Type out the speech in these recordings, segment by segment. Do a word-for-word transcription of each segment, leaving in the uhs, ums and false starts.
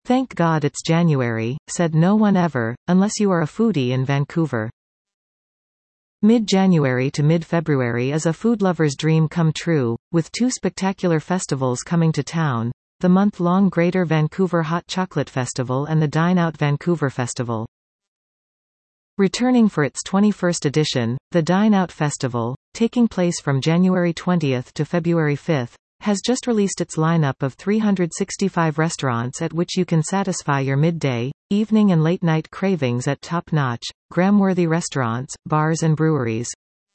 "Thank God it's January," said no one ever, unless you are a foodie in Vancouver. Mid-January to mid-February is a food lover's dream come true, with two spectacular festivals coming to town: the month-long Greater Vancouver Hot Chocolate Festival and the Dine Out Vancouver Festival. Returning for its twenty-first edition, the Dine Out Festival, taking place from January twentieth to February fifth, has just released its lineup of three hundred sixty-five restaurants at which you can satisfy your midday, evening and late-night cravings at top-notch, gram-worthy restaurants, bars and breweries.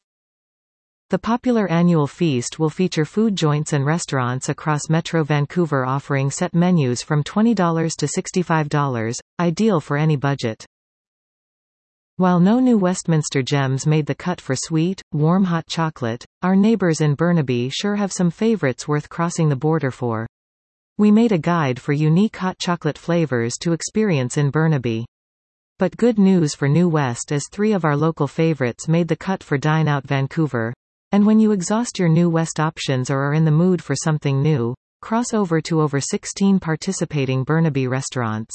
The popular annual feast will feature food joints and restaurants across Metro Vancouver offering set menus from twenty dollars to sixty-five dollars, ideal for any budget. While no new Westminster gems made the cut for sweet, warm hot chocolate, our neighbours in Burnaby sure have some favourites worth crossing the border for. We made a guide for unique hot chocolate flavours to experience in Burnaby. But good news for New West, as three of our local favourites made the cut for Dine Out Vancouver. And when you exhaust your New West options or are in the mood for something new, cross over to over sixteen participating Burnaby restaurants.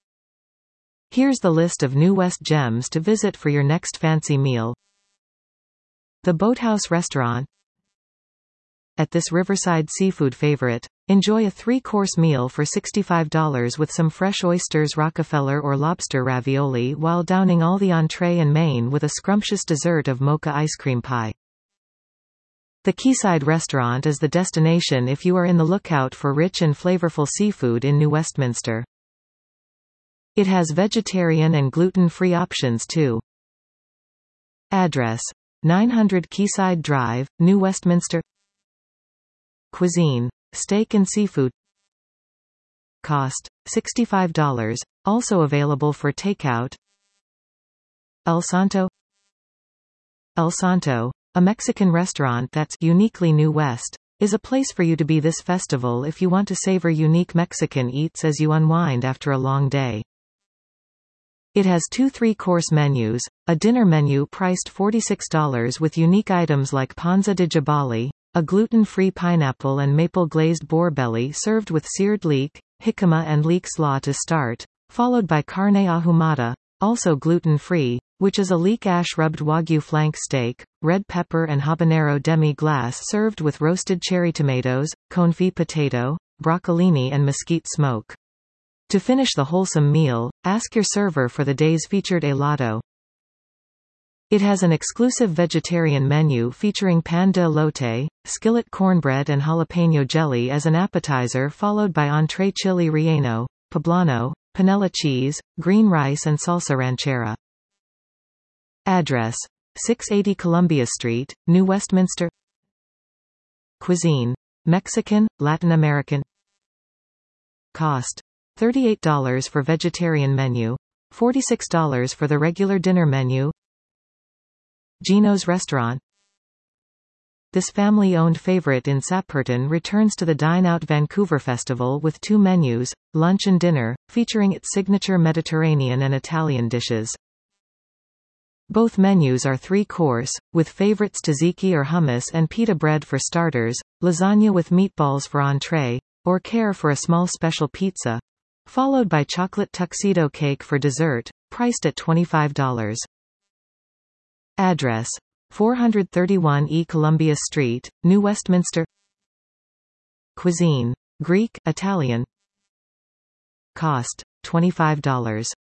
Here's the list of New West gems to visit for your next fancy meal. The Boathouse Restaurant. At this riverside seafood favorite, enjoy a three-course meal for sixty-five dollars with some fresh oysters, Rockefeller or lobster ravioli, while downing all the entree and main with a scrumptious dessert of mocha ice cream pie. The Quayside Restaurant is the destination if you are in the lookout for rich and flavorful seafood in New Westminster. It has vegetarian and gluten-free options too. Address: nine hundred Quayside Drive, New Westminster. Cuisine: steak and seafood. Cost: sixty-five dollars, also available for takeout. El Santo. El Santo, a Mexican restaurant that's uniquely New West, is a place for you to be this festival if you want to savor unique Mexican eats as you unwind after a long day. It has two three-course menus, a dinner menu priced forty-six dollars with unique items like panza de jabali, a gluten-free pineapple and maple-glazed boar belly served with seared leek, jicama and leek slaw to start, followed by carne ahumada, also gluten-free, which is a leek ash-rubbed wagyu flank steak, red pepper and habanero demi-glace served with roasted cherry tomatoes, confit potato, broccolini and mesquite smoke. To finish the wholesome meal, ask your server for the day's featured helado. It has an exclusive vegetarian menu featuring pan de elote, skillet cornbread and jalapeno jelly as an appetizer, followed by entree chili relleno, poblano, panela cheese, green rice and salsa ranchera. Address: six eighty Columbia Street, New Westminster. Cuisine: Mexican, Latin American. Cost: thirty-eight dollars for vegetarian menu, forty-six dollars for the regular dinner menu. Gino's Restaurant. This family-owned favorite in Sapperton returns to the Dine Out Vancouver Festival with two menus, lunch and dinner, featuring its signature Mediterranean and Italian dishes. Both menus are three-course, with favorites tzatziki or hummus and pita bread for starters, lasagna with meatballs for entree, or care for a small special pizza, followed by chocolate tuxedo cake for dessert, priced at twenty-five dollars. Address: four thirty-one East Columbia Street, New Westminster. Cuisine: Greek, Italian. Cost: twenty-five dollars.